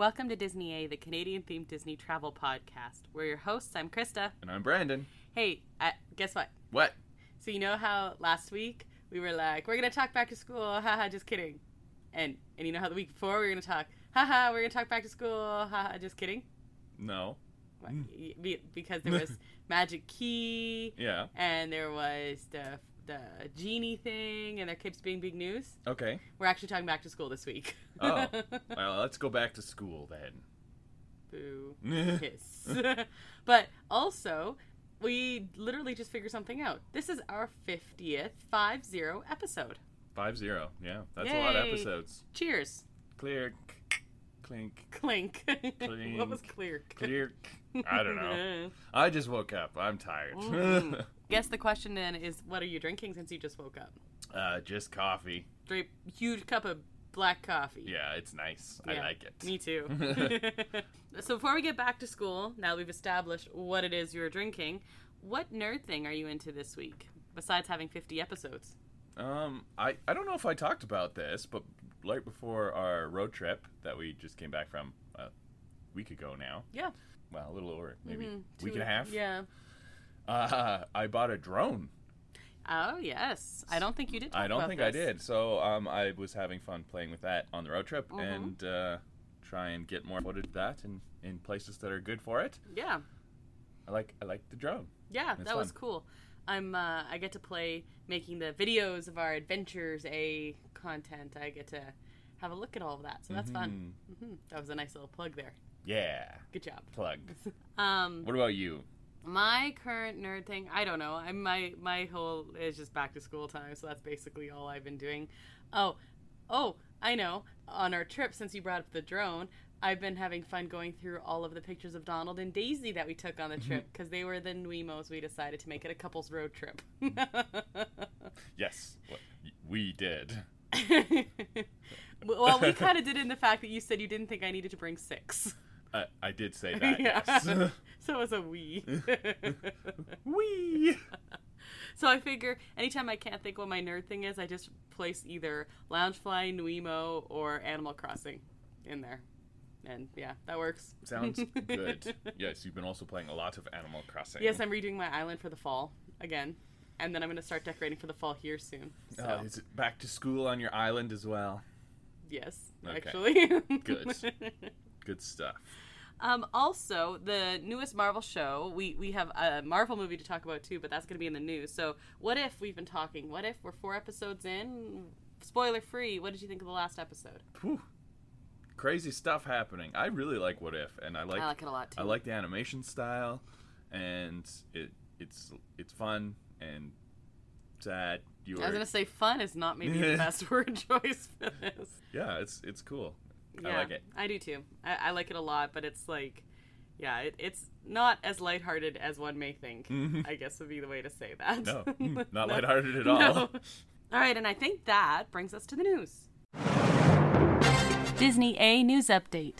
Welcome to Disney A, the Canadian-themed Disney travel podcast. We're your hosts. I'm Krista. And I'm Brandon. Hey, guess what? What? So you know how last week we were like, we're going to talk back to school, haha, just kidding. And you know how the week before we were going to talk, haha, we're going to talk back to school, haha, just kidding? No. What? Because there was Magic Key. Yeah. And there was the genie thing, and there keeps being big news. Okay. We're actually talking back to school this week. Oh. Well, let's go back to school then. Boo. Hiss. But also, we literally just figured something out. This is our 50th 50 episode. 50. Yeah. That's Yay. a lot of episodes. Cheers. Clear. Clink. Clink. Clink. What was clear? Clear. I don't know. I just woke up. I'm tired. Guess the question then is, what are you drinking since you just woke up? Just coffee. Huge cup of black coffee. Yeah, it's nice. Yeah, I like it. Me too. So before we get back to school, now we've established what it is you're drinking, what nerd thing are you into this week, besides having 50 episodes? I don't know if I talked about this, but right before our road trip that we just came back from a week ago now. Yeah. Well, a little over, maybe week and a half. Yeah. I bought a drone. Oh, yes. I don't think you did talk I don't about think this. I did. So I was having fun playing with that on the road trip and try and get more footage of that in places that are good for it. Yeah. I like the drone. Yeah, It's that was fun. cool. I get to play making the videos of our Adventures A content. I get to have a look at all of that, so that's fun. That was a nice little plug there. Yeah. Good job. Plug. What about you? My current nerd thing, I don't know. My whole is just back to school time, so that's basically all I've been doing. Oh, I know. On our trip, since you brought up the drone, I've been having fun going through all of the pictures of Donald and Daisy that we took on the trip, because they were the Nuimos. We decided to make it a couple's road trip. Yes, we did. Well, we kind of did in the fact that you said you didn't think I needed to bring 6. I did say that, Yeah. yes. So it was a we. Wee! So I figure anytime I can't think what my nerd thing is, I just place either Loungefly, Nuimo, or Animal Crossing in there. And yeah, that works. Sounds good. Yes, you've been also playing a lot of Animal Crossing. Yes, I'm redoing my island for the fall again. And then I'm going to start decorating for the fall here soon. So. Is it back to school on your island as well? Yes, Okay. actually. Good. Good stuff. Also, the newest Marvel show, we have a Marvel movie to talk about too, but that's going to be in the news. So what if we've been talking? What if we're 4 episodes in? Spoiler free. What did you think of the last episode? Whew. Crazy stuff happening. I really like What If, and I like it a lot too. I like the animation style, and it's fun and sad. I was going to say fun is not maybe the best word choice for this. Yeah, it's cool. Yeah, I like it. I do too. I like it a lot, but it's like, yeah, it's not as lighthearted as one may think, I guess would be the way to say that. No, not lighthearted at all. No. All right, and I think that brings us to the news. Disney A News Update.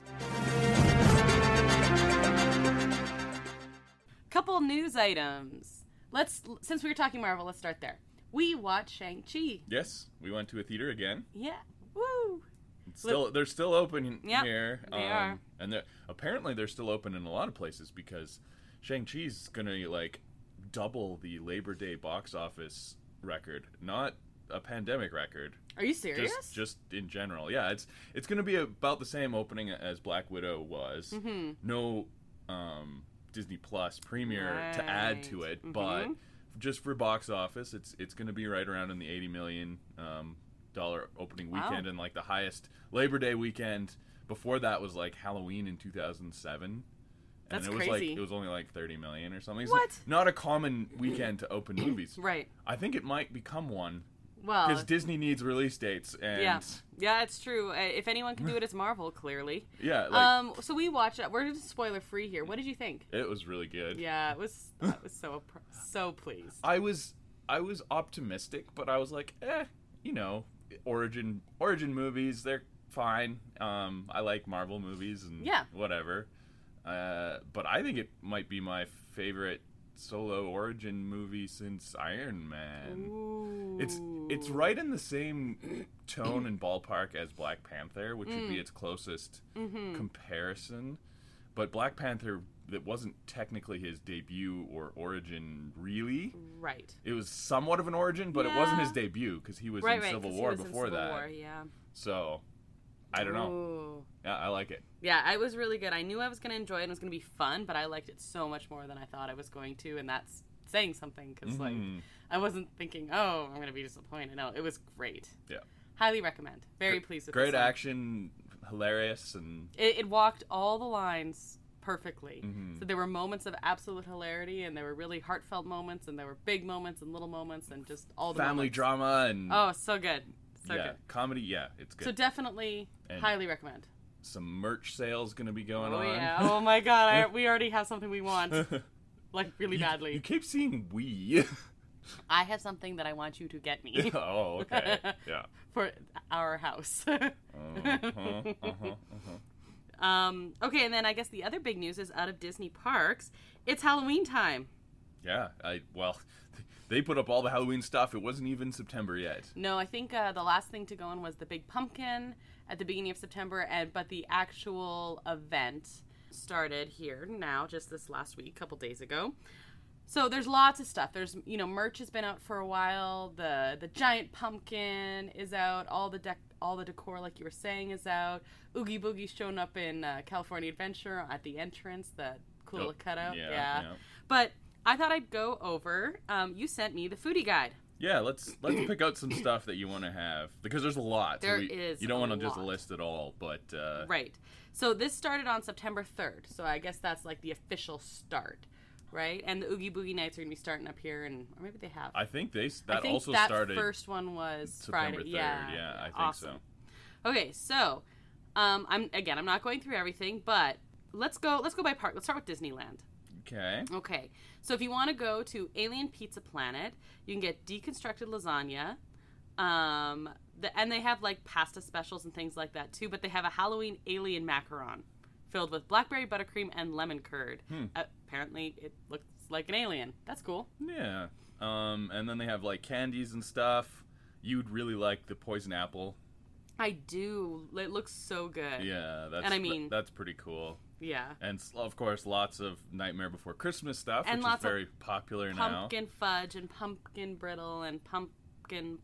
Couple news items. Since we were talking Marvel, let's start there. We watched Shang-Chi. Yes, we went to a theater again. Yeah. Woo! They're still open Yep, here. they are. And apparently they're still open in a lot of places because Shang-Chi's going to double the Labor Day box office record, not a pandemic record. Are you serious? Just in general. Yeah, it's going to be about the same opening as Black Widow was. No Disney Plus premiere to add to it, but just for box office, it's going to be right around in the $80 million dollar opening weekend, and the highest Labor Day weekend before that was Halloween in 2007. That's and it was crazy. it was only 30 million or something. What? It's not a common weekend to open movies. Right. I think it might become one. Well, Because Disney needs release dates, and yeah, it's true. If anyone can do it, it's Marvel. Clearly. yeah, So we watched it. We're just spoiler free here. What did you think? it was really good. Yeah, it was. I was so pleased. I was optimistic, but I was like, origin movies, they're fine. I like Marvel movies and Yeah. whatever. But I think it might be my favorite solo origin movie since Iron Man. Ooh. It's right in the same tone and ballpark as Black Panther, which would be its closest comparison. But Black Panther, that wasn't technically his debut or origin, really. Right. It was somewhat of an origin, but it wasn't his debut because he was in Civil War before that. War, yeah. So, I don't know. Ooh. Yeah, I like it. Yeah, it was really good. I knew I was going to enjoy it and it was going to be fun, but I liked it so much more than I thought I was going to, and that's saying something because, like, I wasn't thinking, oh, I'm going to be disappointed. No, it was great. Yeah. Highly recommend. Very pleased with it. Great action, hilarious, and... It walked all the lines perfectly. So there were moments of absolute hilarity, and there were really heartfelt moments, and there were big moments and little moments, and just all the family moments. drama and... Oh, so good. So good. Comedy, it's good. So definitely highly recommend. Some merch sales going to be going on. Oh, yeah. Oh, my God. We already have something we want. Like, really badly. You keep seeing we. I have something that I want you to get me. Oh, okay. Yeah. For our house. Okay, and then I guess the other big news is out of Disney parks. It's Halloween time. Yeah. They put up all the Halloween stuff. It wasn't even September yet. No, I think the last thing to go on was the big pumpkin at the beginning of September, but the actual event started here now, just this last week, a couple days ago. So there's lots of stuff. There's, merch has been out for a while. The giant pumpkin is out. All the decor, like you were saying, is out. Oogie Boogie's shown up in California Adventure at the entrance. The cool little cutout. Yeah. But I thought I'd go over. You sent me the foodie guide. Yeah, let's pick out some stuff that you want to have because there's a lot. There is. You don't want to just list it all, but right. So this started on September 3rd. So I guess that's like the official start, right? And the Oogie Boogie nights are going to be starting up here, or maybe they have. I think that also that started. First one was September Friday. 3rd. Yeah, I think awesome. so. Okay, so I'm not going through everything, but let's go by part. Let's start with Disneyland. Okay. So if you want to go to Alien Pizza Planet, you can get deconstructed lasagna. And they have like pasta specials and things like that too, but they have a Halloween alien macaron filled with blackberry buttercream and lemon curd. Apparently it looks like an alien. That's cool. Yeah. And then they have like candies and stuff. You'd really like the poison apple. I do. It looks so good. Yeah, that's pretty cool. Yeah. And, of course, lots of Nightmare Before Christmas stuff, and which is very popular now. Pumpkin fudge and pumpkin brittle and pumpkin.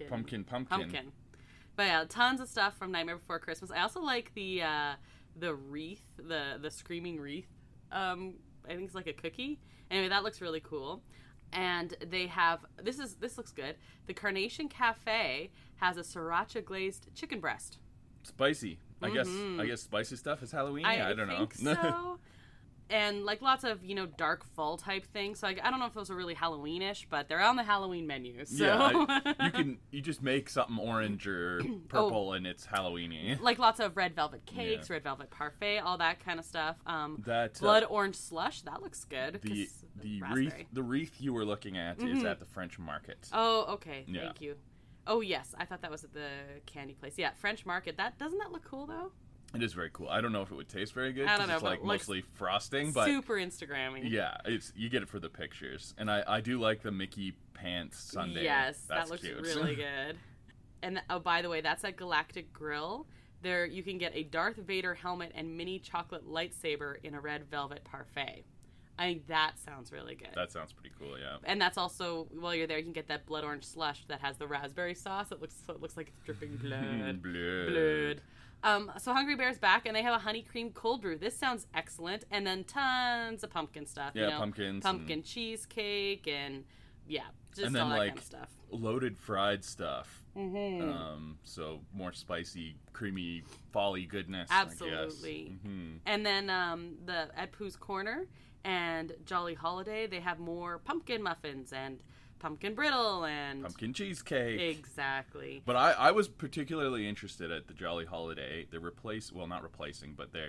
But yeah, tons of stuff from Nightmare Before Christmas. I also like the wreath, the screaming wreath. I think it's like a cookie. Anyway, that looks really cool. And they have, this looks good. The Carnation Cafe has a sriracha glazed chicken breast. Spicy. I guess spicy stuff is Halloween. I don't know. I think so. And like lots of dark fall type things. So I don't know if those are really Halloweenish, but they're on the Halloween menu. So yeah, you just make something orange or purple and it's Halloweeny. Like lots of red velvet cakes, red velvet parfait, all that kind of stuff. That blood orange slush, that looks good. The wreath you were looking at is at the French Market. Oh, okay. Yeah. Thank you. Oh, yes. I thought that was at the candy place. Yeah, French Market. Doesn't that look cool, though? It is very cool. I don't know if it would taste very good. I don't know. It's like mostly frosting, but super Instagrammy. Yeah, you get it for the pictures, and I do like the Mickey pants sundae. Yes, that looks cute. Really good. And by the way, that's at Galactic Grill. There you can get a Darth Vader helmet and mini chocolate lightsaber in a red velvet parfait. I think that sounds really good. That sounds pretty cool, yeah. And that's also, while you're there, you can get that blood orange slush that has the raspberry sauce. It looks like it's dripping blood. Blood. So Hungry Bear's back, and they have a honey cream cold brew. This sounds excellent. And then tons of pumpkin stuff. Yeah, pumpkins. Pumpkin cheesecake, and just and then, all that kind of stuff. Loaded fried stuff. Mm-hmm. So more spicy, creamy, folly goodness. Absolutely. I guess. Mm-hmm. And then at Pooh's Corner and Jolly Holiday, they have more pumpkin muffins and pumpkin brittle and pumpkin cheesecake. Exactly. But I was particularly interested at the Jolly Holiday. They're not replacing, but they're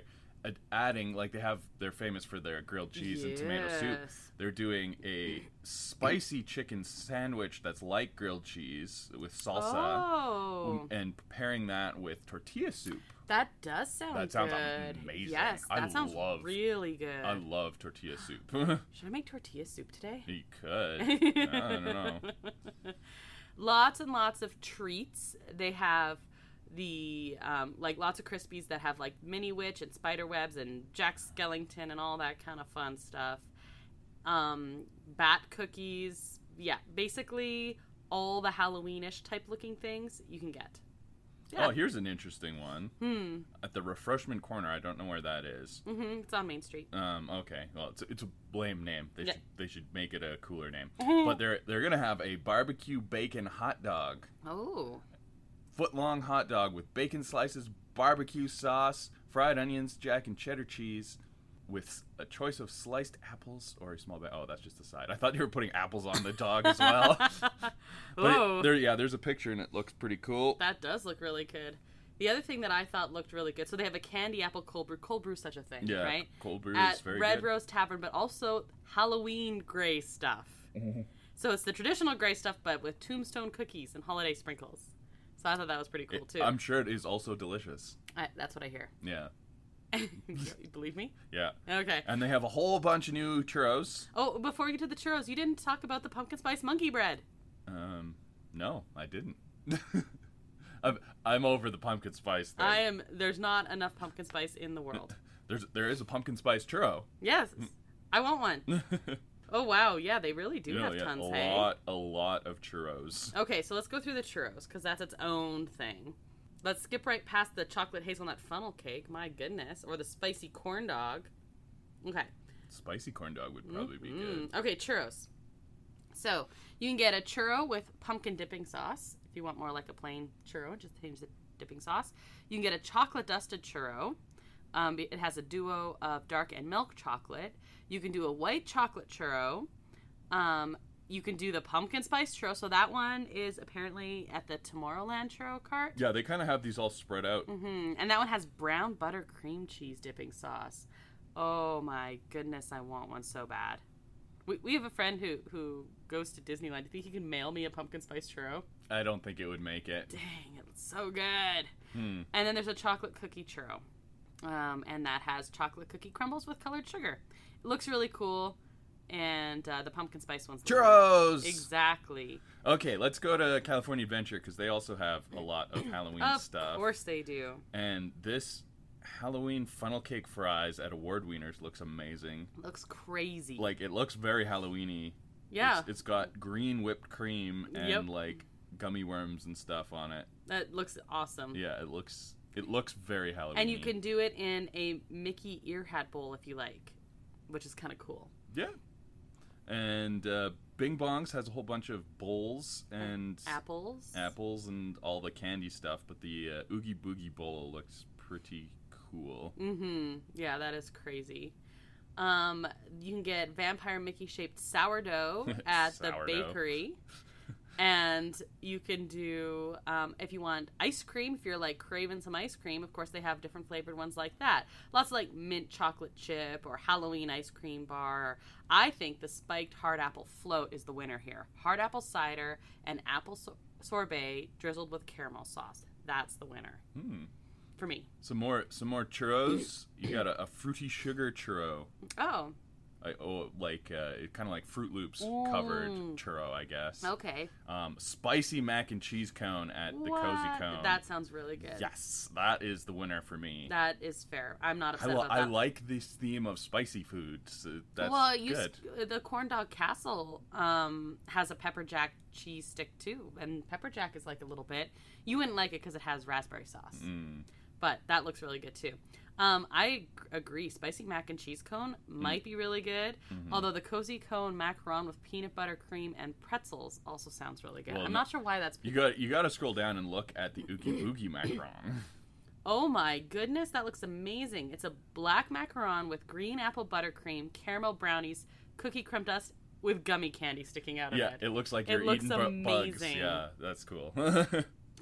adding, like they're famous for their grilled cheese and tomato soup. They're doing a spicy chicken sandwich that's like grilled cheese with salsa, and preparing that with tortilla soup. That does sound good. That sounds amazing. Yes, that sounds really good. I love tortilla soup. Should I make tortilla soup today? You could. I don't know. Lots and lots of treats. They have the like lots of Krispies that have like Mini Witch and spider webs and Jack Skellington and all that kind of fun stuff. Bat cookies. Yeah, basically all the Halloweenish type looking things you can get. Yeah. Oh, here's an interesting one. At the Refreshment Corner, I don't know where that is. It's on Main Street. Okay. Well, it's a lame name. They should make it a cooler name. But they're gonna have a barbecue bacon hot dog. Oh. Foot-long hot dog with bacon slices, barbecue sauce, fried onions, Jack and cheddar cheese, with a choice of sliced apples or a small bag. Oh, that's just a side. I thought you were putting apples on the dog as well. But there's a picture and it looks pretty cool. That does look really good. The other thing that I thought looked really good, so they have a candy apple cold brew. Cold brew is such a thing, right? Cold brew is very good. At good. Red Rose Tavern, but also Halloween gray stuff. So it's the traditional gray stuff, but with tombstone cookies and holiday sprinkles. So I thought that was pretty cool, too. I'm sure it is also delicious. That's what I hear. Yeah. You believe me? Yeah. Okay. And they have a whole bunch of new churros. Oh, before we get to the churros, you didn't talk about the pumpkin spice monkey bread. No, I didn't. I'm over the pumpkin spice thing. There's not enough pumpkin spice in the world. There is a pumpkin spice churro. Yes. I want one. Oh, wow. Yeah, they really do have tons, A lot of churros. Okay, so let's go through the churros, because that's its own thing. Let's skip right past the chocolate hazelnut funnel cake, my goodness, or the spicy corn dog. Okay. Spicy corn dog would probably be good. Okay, churros. So, you can get a churro with pumpkin dipping sauce, if you want more like a plain churro, just change the dipping sauce. You can get a chocolate dusted churro. It has a duo of dark and milk chocolate. You can do a white chocolate churro. You can do the pumpkin spice churro. So that one is apparently at the Tomorrowland churro cart. Yeah, they kind of have these all spread out. And that one has brown butter cream cheese dipping sauce. Oh my goodness, I want one so bad. We have a friend who goes to Disneyland. Do you think he can mail me a pumpkin spice churro? I don't think it would make it. Dang, it's so good. And then there's a chocolate cookie churro. And that has chocolate cookie crumbles with colored sugar. It looks really cool. And the pumpkin spice one's churros! Exactly. Okay, let's go to California Adventure, because they also have a lot of Halloween stuff. Of course they do. And this Halloween funnel cake fries at Award Wieners looks amazing. Looks crazy. Like, it looks very Halloween-y. Yeah. It's got green whipped cream and, like, gummy worms and stuff on it. That looks awesome. Yeah, it looks very Halloween-y. And you can do it in a Mickey ear hat bowl if you like, which is kind of cool. Yeah. And Bing Bongs has a whole bunch of bowls and apples and all the candy stuff, but the Oogie Boogie bowl looks pretty cool. Yeah, that is crazy. You can get Vampire Mickey shaped sourdough at the bakery. And you can do, if you want ice cream, if you're like craving some ice cream, of course they have different flavored ones like that. Lots of like mint chocolate chip or Halloween ice cream bar. I think the spiked hard apple float is the winner here. Hard apple cider and apple sorbet drizzled with caramel sauce. That's the winner. For me. Some more churros. You got a fruity sugar churro. Oh. Kind of like Fruit Loops covered churro, I guess. Okay. Spicy mac and cheese cone at the Cozy Cone. That sounds really good. Yes, that is the winner for me. That is fair. I'm not upset about that. I like this theme of spicy foods. That's good. The Corn Dog Castle has a pepper jack cheese stick too, and pepper jack is like a little bit. You wouldn't like it because it has raspberry sauce. But that looks really good too. I agree. Spicy mac and cheese cone might be really good. Although the Cozy Cone macaron with peanut butter cream and pretzels also sounds really good. Well, I'm not sure why that's. You got to scroll down and look at the Oogie Boogie macaron. Oh my goodness, that looks amazing! It's a black macaron with green apple buttercream, caramel brownies, cookie crumb dust with gummy candy sticking out of it. Yeah, it looks like you're eating bugs. Yeah, that's cool.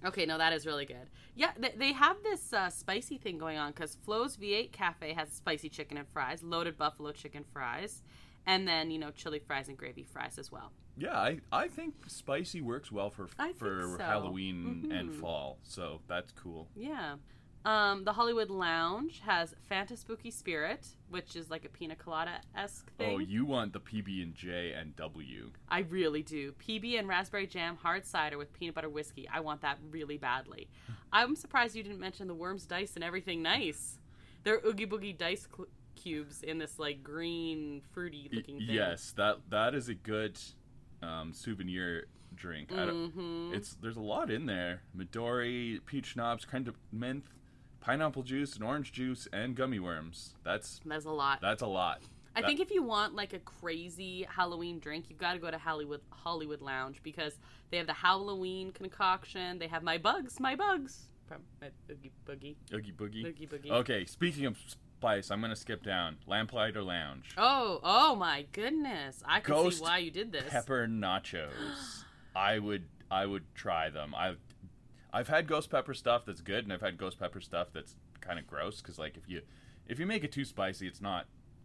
Okay, no, that is really good. Yeah, they have this spicy thing going on because Flo's V8 Cafe has spicy chicken and fries, loaded buffalo chicken fries, and then, chili fries and gravy fries as well. Yeah, I think spicy works well for so. Halloween and fall, so that's cool. Yeah. The Hollywood Lounge has Fanta Spooky Spirit, which is like a pina colada-esque thing. Oh, you want the PB&J and W. I really do. PB and raspberry jam hard cider with peanut butter whiskey. I want that really badly. I'm surprised you didn't mention the Worms Dice and Everything Nice. They're Oogie Boogie Dice cubes in this like green, fruity-looking thing. Yes, that is a good souvenir drink. There's a lot in there. Midori, peach schnapps, kind of mint, pineapple juice and orange juice, and gummy worms. That's a lot. That's a lot. I think if you want like a crazy Halloween drink, you've got to go to Hollywood Lounge because they have the Halloween concoction. They have my bugs from Oogie Boogie. Oogie Boogie. Oogie Boogie. Okay, speaking of spice, I'm going to skip down. Lamplighter Lounge. Oh my goodness. I can see why you did this. Pepper nachos. I would try them. I've had ghost pepper stuff that's good, and I've had ghost pepper stuff that's kind of gross because like if you make it too spicy, it's not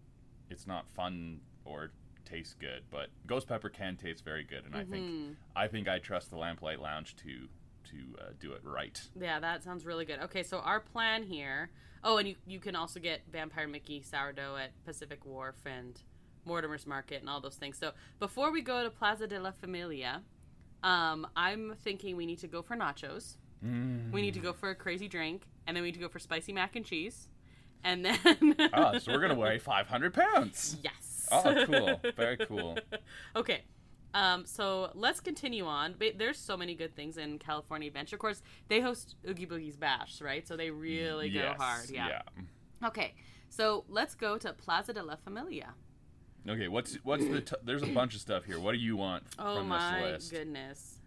fun or tastes good. But ghost pepper can taste very good, and I think I trust the Lamplight Lounge to do it right. Yeah, that sounds really good. Okay, so our plan here. Oh, and you can also get Vampire Mickey sourdough at Pacific Wharf and Mortimer's Market and all those things. So before we go to Plaza de la Familia, I'm thinking we need to go for nachos. We need to go for a crazy drink, and then we need to go for spicy mac and cheese, and then. So we're gonna weigh 500 pounds. Yes. Oh, cool! Very cool. Okay. So let's continue on. There's so many good things in California Adventure. Of course, they host Oogie Boogie's Bash, right? So they really go hard. Yeah. Okay. So let's go to Plaza de la Familia. Okay. What's the? There's a bunch of stuff here. What do you want from this list? Oh my goodness.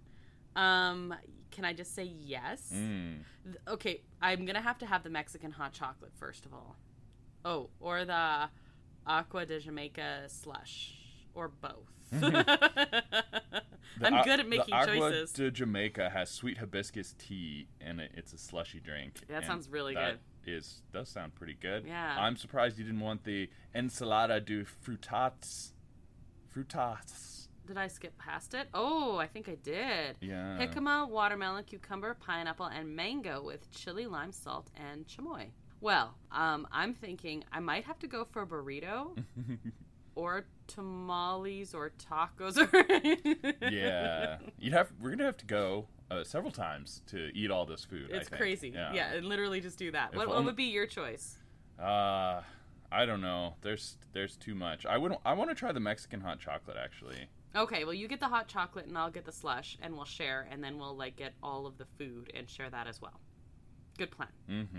Can I just say yes? Okay. I'm gonna have to have the Mexican hot chocolate first of all. Oh, or the Agua de Jamaica slush, or both. I'm good at making choices. The Agua de Jamaica has sweet hibiscus tea, and it's a slushy drink. That sounds really good. Does sound pretty good. Yeah. I'm surprised you didn't want the ensalada de frutas. Did I skip past it? Oh, I think I did. Yeah. Jicama, watermelon, cucumber, pineapple, and mango with chili, lime, salt, and chamoy. Well, I'm thinking I might have to go for a burrito. Or tamales or tacos. Yeah. We're going to have to go several times to eat all this food. It's crazy. Yeah, and literally just do that. What would be your choice? I don't know. There's too much. I want to try the Mexican hot chocolate actually. Okay, well you get the hot chocolate and I'll get the slush and we'll share and then we'll like get all of the food and share that as well. Good plan.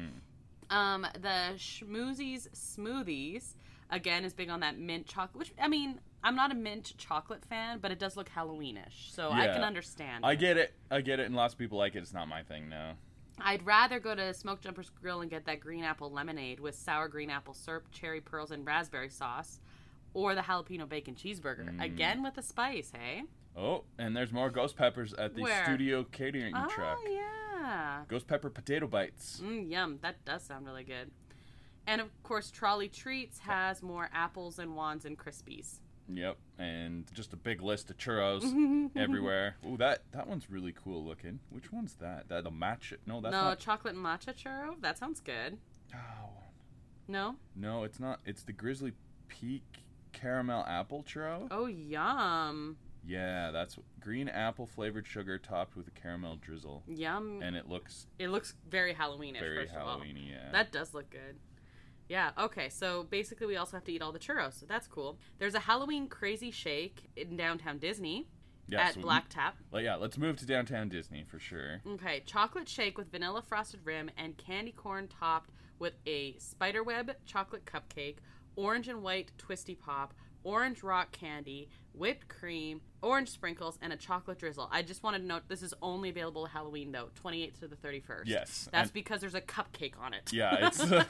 The Schmoozies Smoothies again is big on that mint chocolate, which, I mean, I'm not a mint chocolate fan, but it does look Halloweenish, so I can understand. I get it, and lots of people like it. It's not my thing, no. I'd rather go to Smoke Jumper's Grill and get that green apple lemonade with sour green apple syrup, cherry pearls, and raspberry sauce, or the jalapeno bacon cheeseburger. Again with the spice, hey? Oh, and there's more ghost peppers at the studio catering truck. Oh, yeah. Ghost pepper potato bites. Yum. That does sound really good. And, of course, Trolley Treats has more apples and wands and Crispies. Yep, and just a big list of churros everywhere. Ooh, that one's really cool looking. Which one's that? The matcha? No, that's not. No, chocolate and matcha churro? That sounds good. Oh. No? No, it's not. It's the Grizzly Peak caramel apple churro. Oh, yum. Yeah, that's green apple flavored sugar topped with a caramel drizzle. Yum. And it looks very Halloweenish, first of all. Very Halloweeny, yeah. That does look good. Yeah, okay, so basically we also have to eat all the churros, so that's cool. There's a Halloween Crazy Shake in downtown Disney at Black Tap. Let's move to downtown Disney for sure. Okay, chocolate shake with vanilla frosted rim and candy corn topped with a spiderweb chocolate cupcake, orange and white twisty pop, orange rock candy, whipped cream, orange sprinkles, and a chocolate drizzle. I just wanted to note this is only available at Halloween, though, 28th to the 31st. Yes. That's because there's a cupcake on it. Yeah,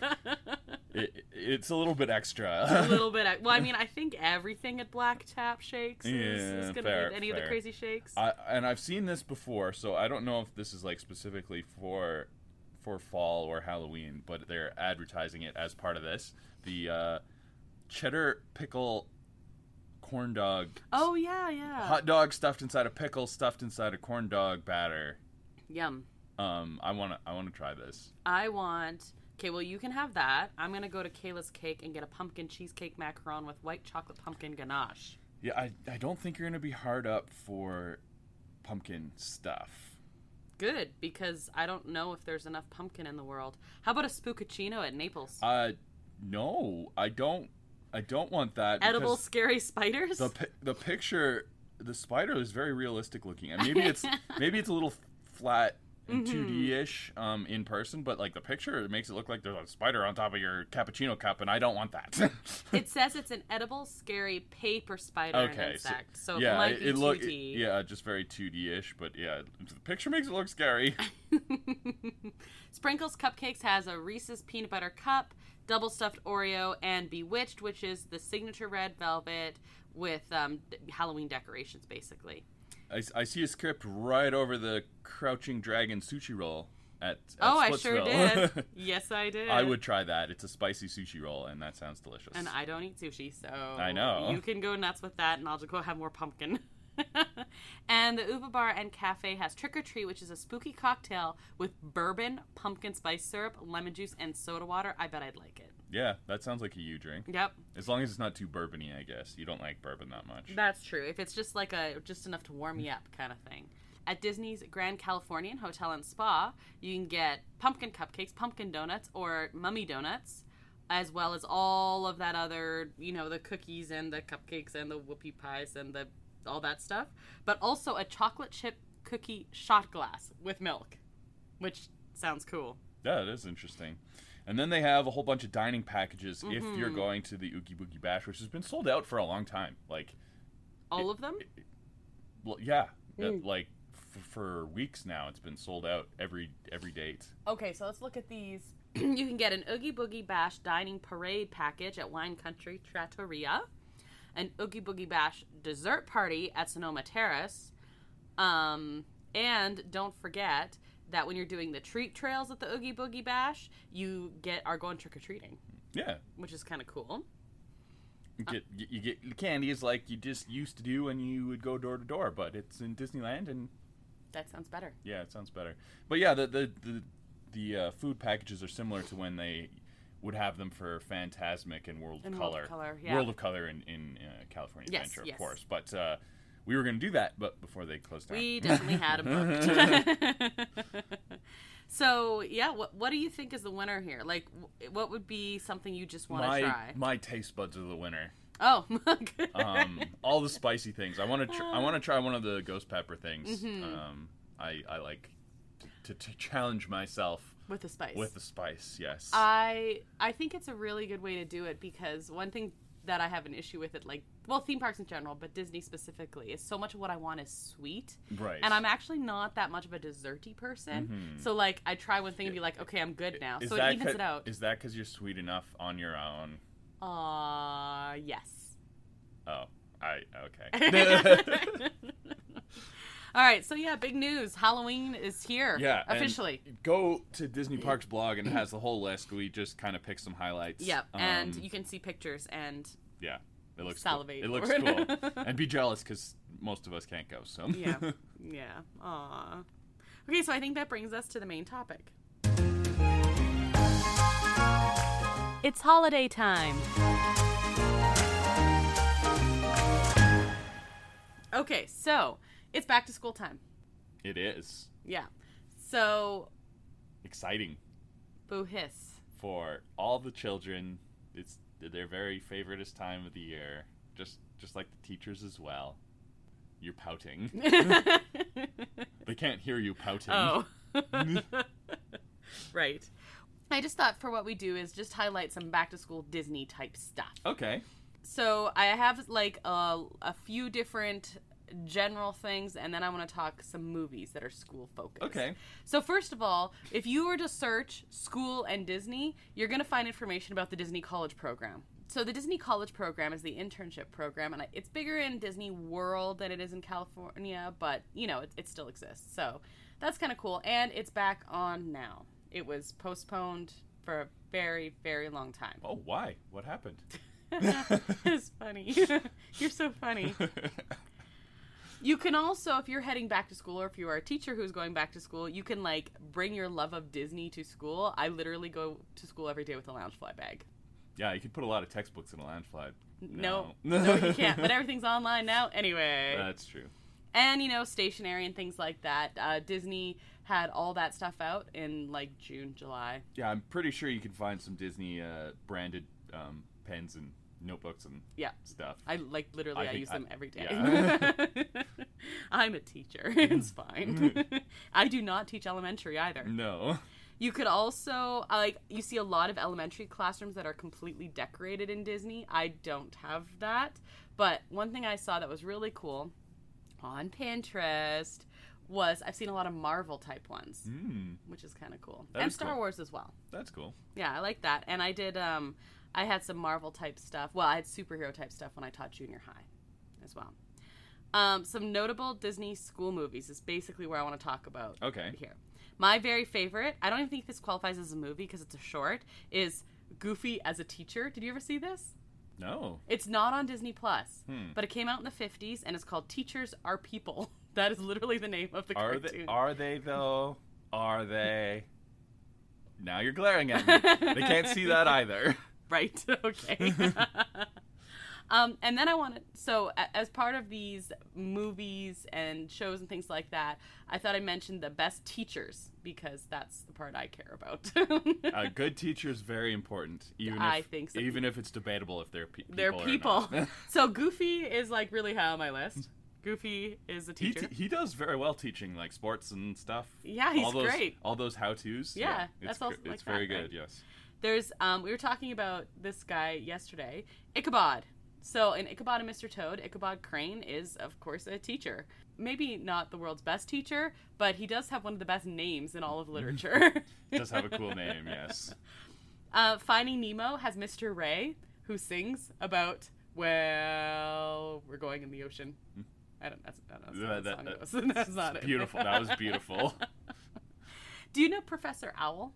it's a little bit extra. A little bit. Well, I mean, I think everything at Black Tap Shakes is going to be any of the crazy shakes. And I've seen this before, so I don't know if this is like specifically for fall or Halloween, but they're advertising it as part of this. The cheddar pickle corn dog. Oh, yeah. Hot dog stuffed inside a pickle, stuffed inside a corn dog batter. Yum. I want to try this. Okay, well, you can have that. I'm going to go to Kayla's Cake and get a pumpkin cheesecake macaron with white chocolate pumpkin ganache. Yeah, I don't think you're going to be hard up for pumpkin stuff. Good, because I don't know if there's enough pumpkin in the world. How about a spookaccino at Naples? No, I don't want that. Edible scary spiders? The picture, the spider is very realistic looking. And maybe it's a little flat and 2D-ish in person, but like the picture, it makes it look like there's a spider on top of your cappuccino cup, and I don't want that. It says it's an edible, scary paper spider and insect, so yeah, it might be 2D. Yeah, just very 2D-ish, but yeah, the picture makes it look scary. Sprinkles Cupcakes has a Reese's Peanut Butter Cup, double stuffed Oreo, and Bewitched, which is the signature red velvet with Halloween decorations, basically. I see a script right over the Crouching Dragon sushi roll at I Splitsville. sure did. Yes, I did. I would try that. It's a spicy sushi roll, and that sounds delicious. And I don't eat sushi, so I know. You can go nuts with that, and I'll just go have more pumpkin. And the Uva Bar and Cafe has Trick or Treat, which is a spooky cocktail with bourbon, pumpkin spice syrup, lemon juice, and soda water. I bet I'd like it. Yeah, that sounds like a you drink. Yep. As long as it's not too bourbon-y, I guess. You don't like bourbon that much. That's true. If it's just like just enough to warm you up kind of thing. At Disney's Grand Californian Hotel and Spa, you can get pumpkin cupcakes, pumpkin donuts, or mummy donuts, as well as all of that other, the cookies and the cupcakes and the whoopie pies and all that stuff. But also a chocolate chip cookie shot glass with milk, which sounds cool. Yeah, it is interesting. And then they have a whole bunch of dining packages if you're going to the Oogie Boogie Bash, which has been sold out for a long time. Like all of them? Well, yeah. Like for weeks now, it's been sold out every date. Okay, so let's look at these. You can get an Oogie Boogie Bash dining parade package at Wine Country Trattoria, an Oogie Boogie Bash dessert party at Sonoma Terrace, and don't forget that when you're doing the treat trails at the Oogie Boogie Bash, you are going trick-or-treating. Yeah. Which is kind of cool. You get candies like you just used to do when you would go door to door, but it's in Disneyland, and that sounds better. Yeah, it sounds better. But yeah, the food packages are similar to when they would have them for Fantasmic and World of Color. Yeah. World of Color in California Adventure, of course. But we were going to do that, but before they closed down. We definitely had them booked. So, yeah, what do you think is the winner here? Like, what would be something you just want to try? My taste buds are the winner. Oh, good. All the spicy things. I want to try one of the ghost pepper things. I like to challenge myself. With the spice. With the spice, yes. I think it's a really good way to do it because one thing that I have an issue with it, theme parks in general, but Disney specifically, is so much of what I want is sweet. Right. And I'm actually not that much of a desserty person. So, I try one thing and be like, okay, I'm good now. So it evens it out. Is that because you're sweet enough on your own? Yes. Oh, okay. All right, so yeah, big news. Halloween is here. Yeah, officially. Go to Disney Parks blog and it has the whole list. We just kind of picked some highlights. Yeah, and you can see pictures and yeah, it looks salivate. Cool. It looks cool, and be jealous because most of us can't go. So yeah. Aw. Okay, so I think that brings us to the main topic. It's holiday time. Okay, so it's back to school time. It is. Yeah. So exciting. Boo hiss. For all the children, it's their very favoriteest time of the year. Just like the teachers as well. You're pouting. They can't hear you pouting. Oh. Right. I just thought for what we do is just highlight some back to school Disney type stuff. Okay. So I have like a few different general things, and then I want to talk some movies that are school focused. Okay. So first of all, if you were to search school and Disney, you're going to find information about the Disney College Program. So the Disney College Program is the internship program, and it's bigger in Disney World than it is in California, but, you know, it still exists. So that's kind of cool, and it's back on now. It was postponed for a very, very long time. Oh, why? What happened? It's funny. You're so funny. You can also, if you're heading back to school, or if you are a teacher who's going back to school, you can, like, bring your love of Disney to school. I literally go to school every day with a Loungefly bag. Yeah, you could put a lot of textbooks in a Loungefly. No, you can't. But everything's online now anyway. That's true. And, you know, stationery and things like that. Disney had all that stuff out in, like, June, July. Yeah, I'm pretty sure you can find some Disney branded pens and notebooks and stuff. I, like, literally, I use them every day. Yeah. I'm a teacher. It's fine. I do not teach elementary either. No. You could also, like, you see a lot of elementary classrooms that are completely decorated in Disney. I don't have that. But one thing I saw that was really cool on Pinterest was I've seen a lot of Marvel type ones, which is kind of cool. And Star Wars as well. That's cool. Yeah, I like that. And I did, I had some Marvel type stuff. Well, I had superhero type stuff when I taught junior high as well. Some notable Disney school movies is basically where I want to talk about here. My very favorite, I don't even think this qualifies as a movie because it's a short, is Goofy as a Teacher. Did you ever see this? No. It's not on Disney Plus, but it came out in the 50s, and it's called Teachers Are People. That is literally the name of the cartoon. Are they, though? Are they? Now you're glaring at me. They can't see that either. Right, okay. And then I wanted, so as part of these movies and shows and things like that, I thought I'd mention the best teachers, because that's the part I care about. A good teacher is very important. I think so. Even if it's debatable if they're people. They're people. Or not. So Goofy is, like, really high on my list. Goofy is a teacher. He does very well teaching, like, sports and stuff. Yeah, he's great. All those how-tos. Yeah, that's also it's very good, yes. There's, we were talking about this guy yesterday, Ichabod. So in Ichabod and Mr. Toad, Ichabod Crane is, of course, a teacher. Maybe not the world's best teacher, but he does have one of the best names in all of literature. Does have a cool name, yes. Finding Nemo has Mr. Ray, who sings about, well, we're going in the ocean. I don't know how the song goes. That's not it. Beautiful. That was beautiful. Do you know Professor Owl?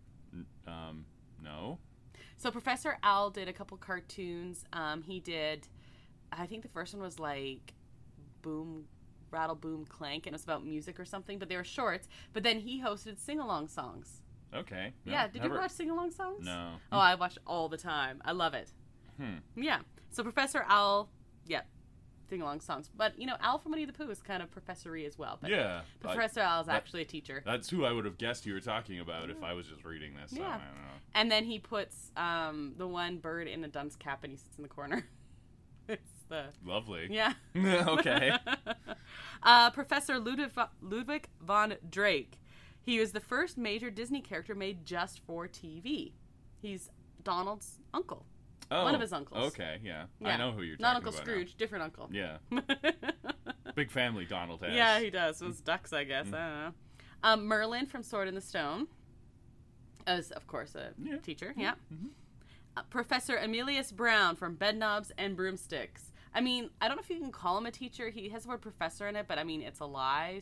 No. So Professor Owl did a couple cartoons. He did, I think the first one was like Boom, Rattle, Boom, Clank, and it was about music or something, but they were shorts. But then he hosted sing-along songs. Okay. No, yeah, did you watch sing-along songs? No. Oh, I watch all the time. I love it. Yeah. So Professor Owl, sing-along songs. But, you know, Owl from Winnie the Pooh is kind of professor-y as well. But yeah. Professor Owl is actually a teacher. That's who I would have guessed you were talking about if I was just reading this. Yeah. I don't know. And then he puts the one bird in a dunce cap and he sits in the corner. It's the... Lovely. Yeah. Okay. Professor Ludwig von Drake. He was the first major Disney character made just for TV. He's Donald's uncle. Oh, one of his uncles. Okay, yeah. I know who you're Not talking Uncle about. Scrooge, different uncle. Yeah. Big family Donald has. Yeah, he does. It was ducks, I guess. I don't know. Merlin from Sword in the Stone. As, of course, a teacher. Yeah. Professor Emilius Brown from Bedknobs and Broomsticks. I mean, I don't know if you can call him a teacher. He has the word professor in it, but I mean, it's a lie.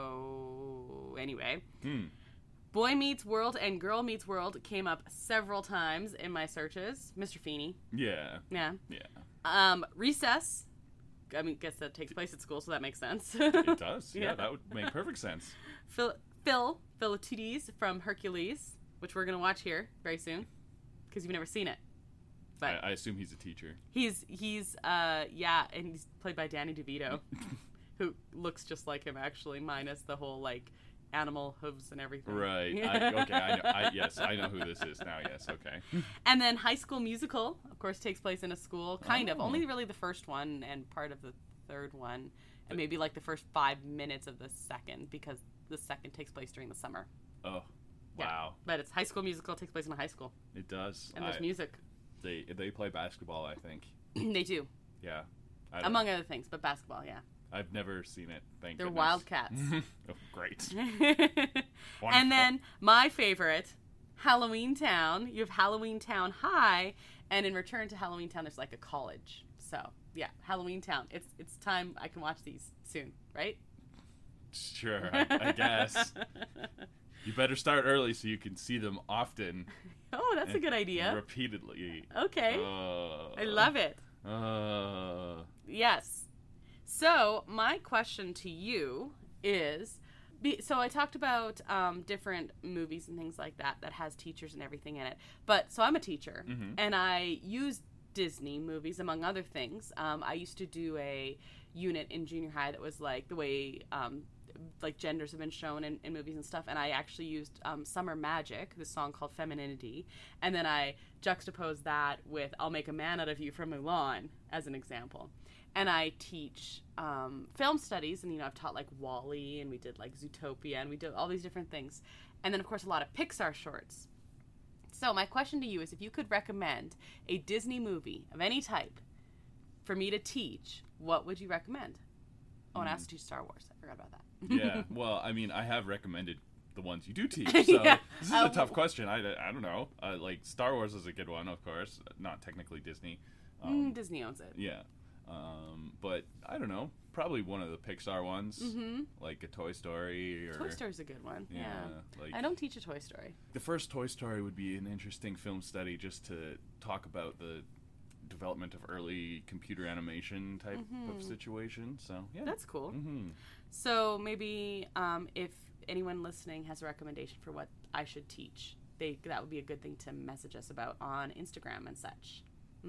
So, anyway. Boy Meets World and Girl Meets World came up several times in my searches. Mr. Feeney. Yeah. Yeah. Yeah. Recess. I mean, guess that takes place at school, so that makes sense. It does. Yeah, that would make perfect sense. Philoctetes from Hercules, which we're going to watch here very soon, because you've never seen it. But I assume he's a teacher. He's and he's played by Danny DeVito, who looks just like him, actually, minus the whole, like, animal hooves and everything. Right. I know who this is now. Yes. Okay. And then High School Musical, of course, takes place in a school. Kind of. Only really the first one and part of the third one. And maybe like the first 5 minutes of the second, because the second takes place during the summer. Oh. Yeah. Wow. But it's High School Musical. It takes place in a high school. It does. And there's music. They play basketball, I think. They do, Yeah. among other things, but basketball, yeah. I've never seen it. Thank They're goodness. Wildcats. Oh, great. And then my favorite, Halloween Town. You have Halloween Town High, and in return to Halloween Town, there's like a college. So yeah, Halloween Town. It's time I can watch these soon, right? Sure, I guess. You better start early so you can see them often. Oh, that's a good idea. Repeatedly. Okay. I love it. Yes. So, my question to you is, so I talked about different movies and things like that has teachers and everything in it. But, so I'm a teacher, and I use Disney movies, among other things. I used to do a unit in junior high that was like the way like genders have been shown in movies and stuff, and I actually used Summer Magic, this song called Femininity, and then I juxtaposed that with I'll Make a Man Out of You from Mulan as an example. And I teach film studies, and I've taught like WALL-E, and we did like Zootopia, and we did all these different things, and then of course a lot of Pixar shorts. So my question to you is, if you could recommend a Disney movie of any type for me to teach, what would you recommend? Oh, and I also teach Star Wars. I forgot about that. Yeah, well, I mean, I have recommended the ones you do teach, so Yeah. this is a tough question. I don't know. Like, Star Wars is a good one, of course. Not technically Disney. Disney owns it. Yeah. But, I don't know. Probably one of the Pixar ones, like a Toy Story. Or, Toy Story's a good one, yeah. Like, I don't teach a Toy Story. the first Toy Story would be an interesting film study just to talk about the development of early computer animation type of situation. So, yeah. That's cool. Mm-hmm. So maybe if anyone listening has a recommendation for what I should teach, that would be a good thing to message us about on Instagram and such.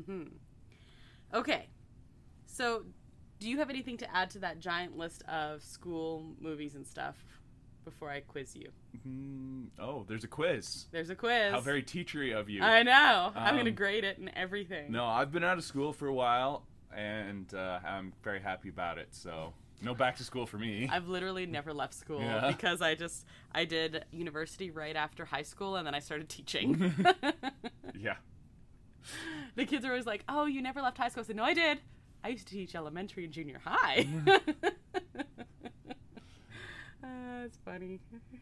Okay. So do you have anything to add to that giant list of school movies and stuff before I quiz you? Oh, there's a quiz. There's a quiz. How very teachery of you. I know. I'm going to grade it and everything. No, I've been out of school for a while, and I'm very happy about it. So, no back to school for me. I've literally never left school because I did university right after high school, and then I started teaching. Yeah. The kids are always like, "Oh, you never left high school." I said, "No, I did. I used to teach elementary and junior high." It's funny.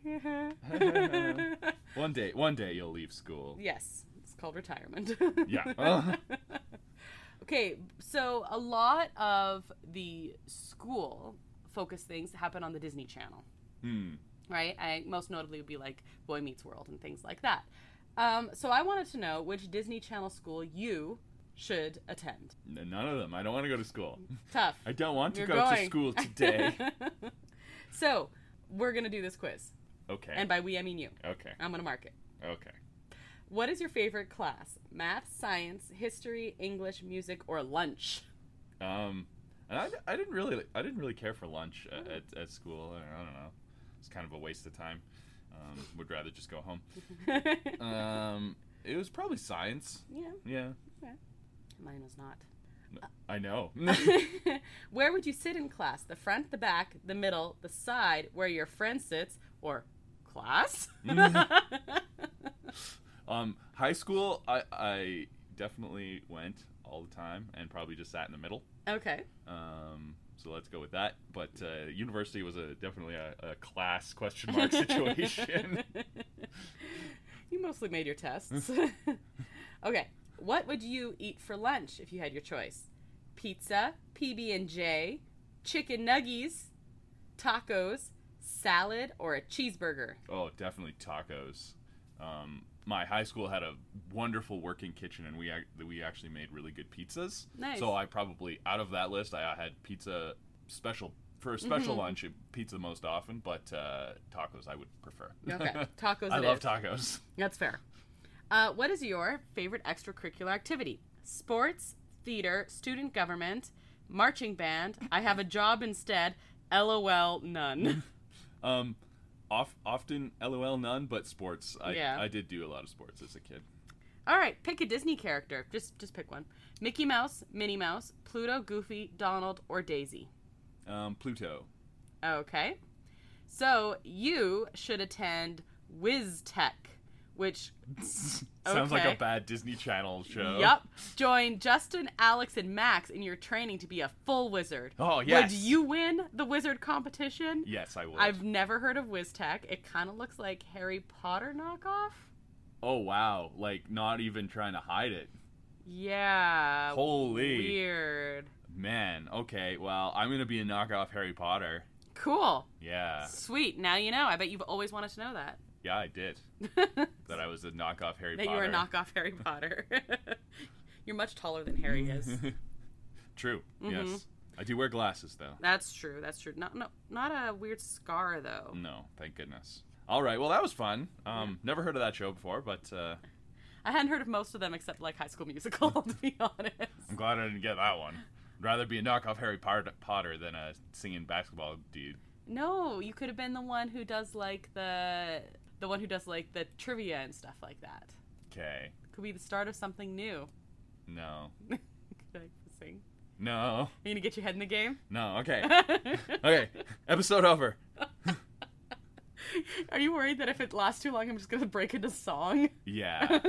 One day you'll leave school. Yes, it's called retirement. Yeah. Okay, so a lot of the school-focused things happen on the Disney Channel, right? Most notably would be like Boy Meets World and things like that. So I wanted to know which Disney Channel school you should attend. None of them. I don't want to go to school. Tough. I don't want to You're go going. to school today. So we're going to do this quiz. Okay. And by we, I mean you. Okay. I'm going to mark it. Okay. What is your favorite class? Math, science, history, English, music, or lunch? And I didn't really care for lunch at school. I don't know. It's kind of a waste of time. Would rather just go home. It was probably science. Yeah. Yeah. Okay. Mine was not. I know. Where would you sit in class? The front, the back, the middle, the side, where your friend sits, or class? High school, I definitely went all the time and probably just sat in the middle. Okay. So let's go with that. But university was definitely a class question mark situation. You mostly made your tests. Okay. What would you eat for lunch if you had your choice? Pizza, PB&J, chicken nuggies, tacos, salad, or a cheeseburger? Oh, definitely tacos. My high school had a wonderful working kitchen, and we actually made really good pizzas. Nice. So I probably, out of that list, I had pizza for a special lunch, pizza most often, but tacos I would prefer. Okay, tacos. I love tacos. That's fair. What is your favorite extracurricular activity? Sports, theater, student government, marching band. I have a job instead. LOL, none. Often LOL none, but sports. Yeah. I did do a lot of sports as a kid. All right, pick a Disney character. Just pick one. Mickey Mouse, Minnie Mouse, Pluto, Goofy, Donald, or Daisy. Pluto. Okay. So you should attend WizTech. which sounds like a bad Disney Channel show. Yep. Join Justin, Alex, and Max in your training to be a full wizard. Oh, yes. Would you win the wizard competition? Yes, I would. I've never heard of WizTech. It kind of looks like Harry Potter knockoff. Oh, wow. Like, not even trying to hide it. Yeah. Holy. Weird. Man, okay. Well, I'm going to be a knockoff Harry Potter. Cool. Yeah. Sweet. Now you know. I bet you've always wanted to know that. Yeah, I did. That I was a knockoff Harry Potter. That you were a knockoff Harry Potter. You're much taller than Harry is. True. Yes. I do wear glasses, though. That's true. That's true. Not a weird scar, though. No, thank goodness. All right. Well, that was fun. Never heard of that show before, but... I hadn't heard of most of them except, like, High School Musical, to be honest. I'm glad I didn't get that one. I'd rather be a knockoff Harry Potter than a singing basketball dude. No, you could have been the one who does, like, the trivia and stuff like that. Okay. Could be the start of something new. No. Could I sing? No. Are you gonna get your head in the game? No. Okay. Okay. Episode over. Are you worried that if it lasts too long, I'm just gonna break into song? Yeah.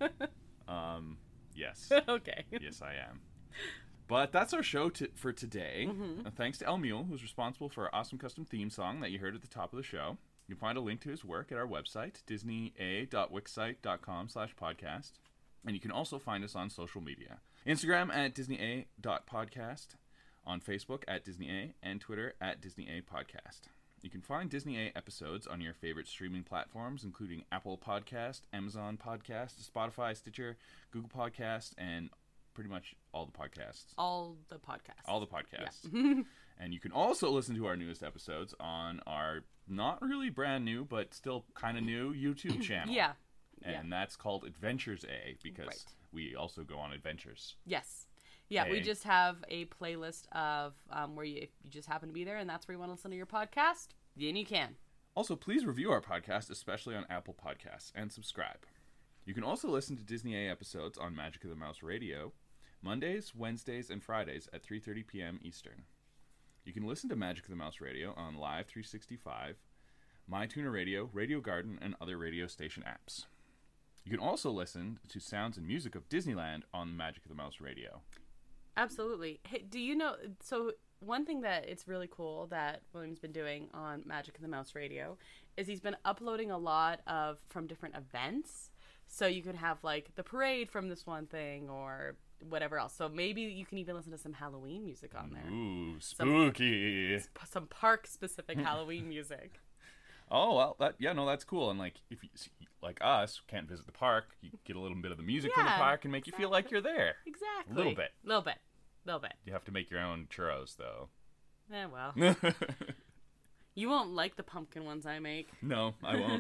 Yes. Okay. Yes, I am. But that's our show for today. Thanks to El Mule, who's responsible for our awesome custom theme song that you heard at the top of the show. You can find a link to his work at our website, disneya.wixsite.com/podcast. And you can also find us on social media. Instagram at disneya.podcast, on Facebook at disneya, and Twitter at disneyapodcast. You can find Disney A episodes on your favorite streaming platforms, including Apple Podcast, Amazon Podcast, Spotify, Stitcher, Google Podcast, and pretty much all the podcasts. All the podcasts. Yeah. And you can also listen to our newest episodes on our not really brand new, but still kind of new YouTube channel. Yeah. And that's called Adventures A, because we also go on adventures. Yes. Yeah, we just have a playlist of where if you just happen to be there and that's where you want to listen to your podcast, then you can. Also, please review our podcast, especially on Apple Podcasts, and subscribe. You can also listen to Disney A episodes on Magic of the Mouse Radio, Mondays, Wednesdays, and Fridays at 3:30 p.m. Eastern. You can listen to Magic of the Mouse Radio on Live 365, MyTuner Radio, Radio Garden, and other radio station apps. You can also listen to sounds and music of Disneyland on Magic of the Mouse Radio. Absolutely. Hey, do you know, so one thing that it's really cool that William's been doing on Magic of the Mouse Radio is he's been uploading a lot from different events. So you could have like the parade from this one thing or whatever else. So maybe you can even listen to some Halloween music on there. Ooh, spooky. Some park specific Halloween music. Oh, well, that's cool. And, like, if you, like us, can't visit the park, you get a little bit of the music from the park and make you feel like you're there. Exactly. A little bit. You have to make your own churros, though. Well. You won't like the pumpkin ones I make. No, I won't.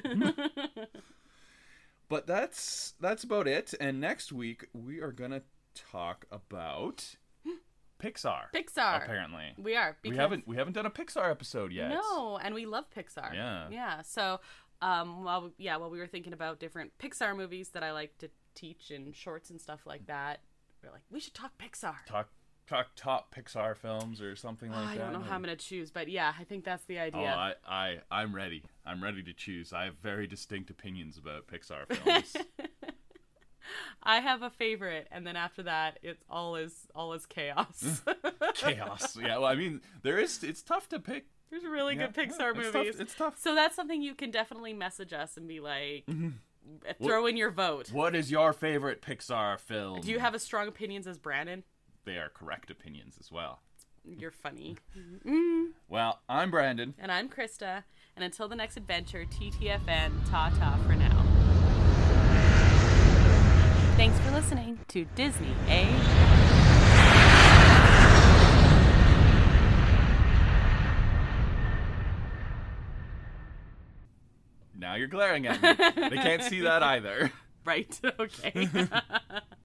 But that's about it. And next week, we are going to talk about... Pixar, apparently. We are. We haven't done a Pixar episode yet. No, and we love Pixar. Yeah. So, while we were thinking about different Pixar movies that I like to teach and shorts and stuff like that, we're like, we should talk Pixar. Talk top Pixar films or something like that. I don't know how I'm gonna choose, but yeah, I think that's the idea. Oh, I'm ready. I'm ready to choose. I have very distinct opinions about Pixar films. I have a favorite, and then after that, it's all is chaos. Chaos. Yeah. Well, I mean, it's tough to pick. There's really good Pixar movies. It's tough. So that's something you can definitely message us and be like, throw in your vote. What is your favorite Pixar film? Do you have as strong opinions as Brandon? They are correct opinions as well. You're funny. Well, I'm Brandon. And I'm Krista. And until the next adventure, TTFN, ta-ta for now. Thanks for listening to Disney A. Now you're glaring at me. They can't see that either. Right, okay.